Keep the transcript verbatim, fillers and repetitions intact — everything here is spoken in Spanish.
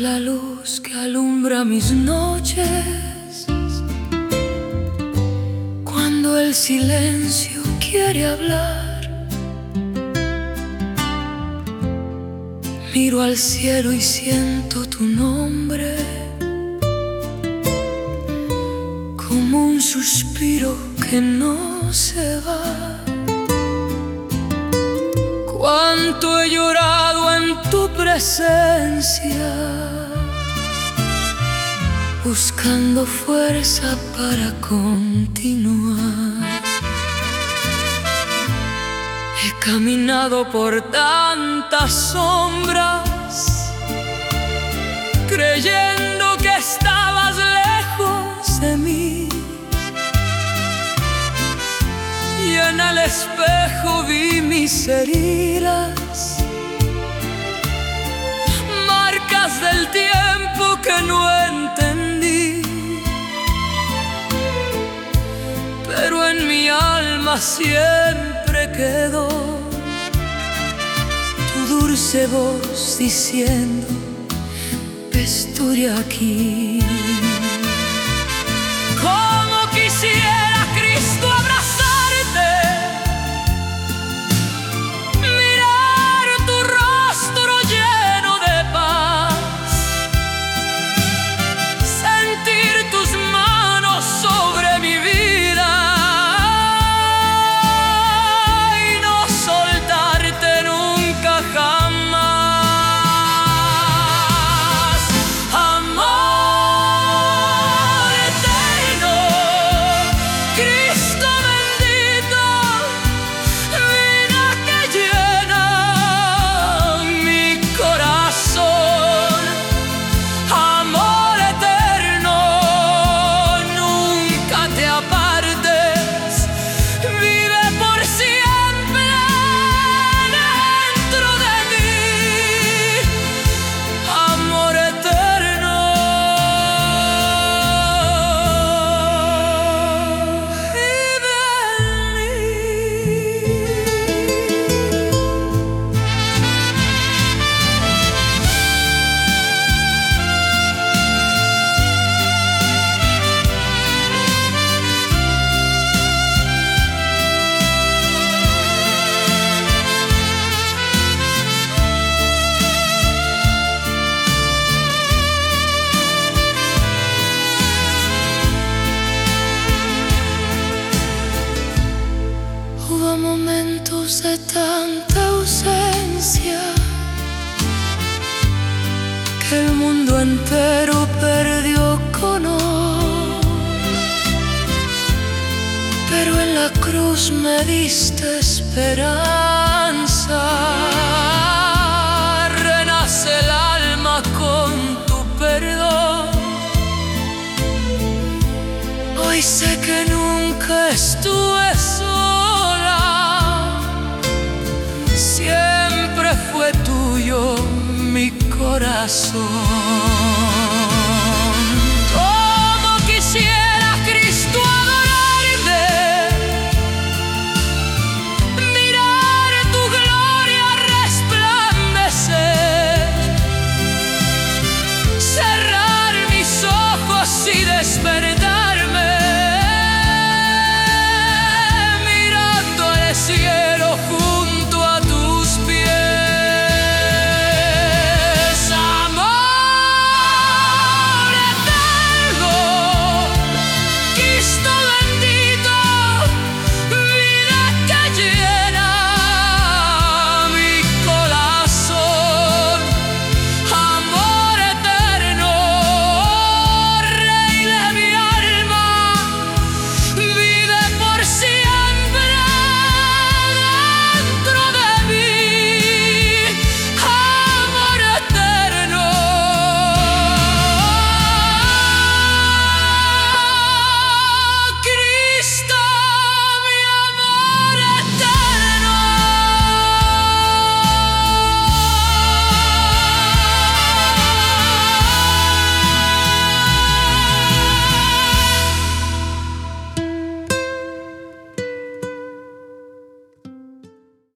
la luz que alumbra mis noches. Cuando el silencio quiere hablar, miro al cielo y siento tu nombre, como un suspiro que no se va. Cuánto he llorado en tu presencia, buscando fuerza para continuar. He caminado por tantas sombras, creyendo que estabas lejos de mí, y en el espejo vi mis heridas, marcas del tiempo que no entendí. Pero en mi alma siempre quedó tu dulce voz diciendo: estoy aquí. Como quisiera, Cristo, abrazarte, mirar tu rostro lleno de paz, sentir tus manos sobre mi vida y no soltarte nunca jamás. Amor eterno, Cristo bendito, vida que llena mi corazón. Amor eterno, nunca te apartes, vive por siempre dentro de mí. Amor eterno, vive en mí. Hubo momentos de tanta ausencia que el mundo entero perdió color, pero en la cruz me diste esperanza. Renace el alma con tu perdón. Hoy sé que nunca estuve sola, siempre fue tuyo mi corazón.